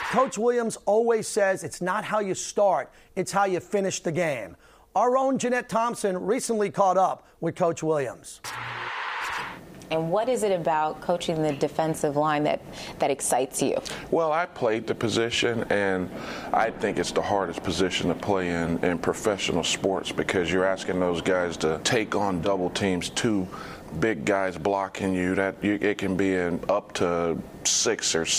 Coach Williams always says it's not how you start, it's how you finish the game. Our own Jeanette Thompson recently caught up with Coach Williams. And what is it about coaching the defensive line that excites you? Well, I played the position, and I think it's the hardest position to play in professional sports, because you're asking those guys to take on double teams, two big guys blocking you. It can be up to 600 or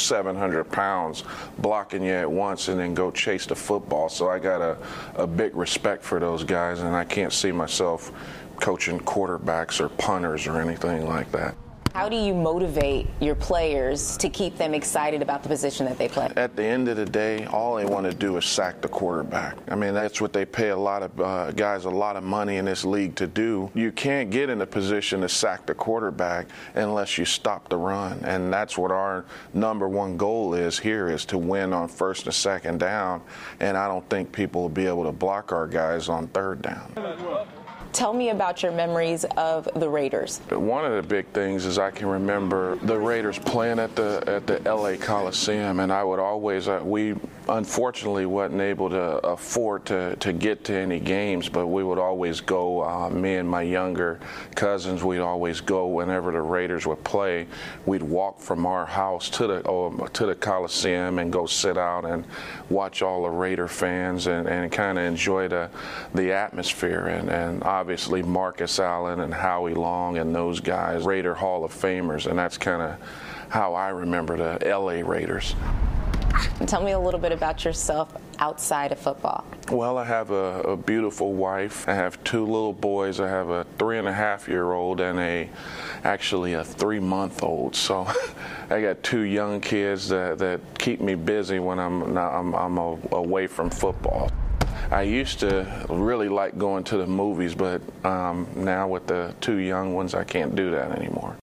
700 pounds blocking you at once, and then go chase the football. So I got a big respect for those guys, and I can't see myself coaching quarterbacks or punters or anything like that. How do you motivate your players to keep them excited about the position that they play? At the end of the day, all they want to do is sack the quarterback. I mean, that's what they pay a lot of guys a lot of money in this league to do. You can't get in a position to sack the quarterback unless you stop the run. And that's what our number one goal is here, is to win on first and second down. And I don't think people will be able to block our guys on third down. Tell me about your memories of the Raiders. One of the big things is I can remember the Raiders playing at the LA Coliseum, and I would always, we unfortunately wasn't able to afford to get to any games, but we would always go, me and my younger cousins, we'd always go whenever the Raiders would play. We'd walk from our house to the Coliseum and go sit out and watch all the Raider fans and kind of enjoy the atmosphere. And obviously Marcus Allen and Howie Long and those guys, Raider Hall of Famers, and that's kind of how I remember the LA Raiders. Tell me a little bit about yourself outside of football. Well, I have a beautiful wife. I have two little boys. I have a 3.5-year-old and actually a 3-month-old. So I got two young kids that keep me busy when I'm away from football. I used to really like going to the movies, but now with the two young ones, I can't do that anymore.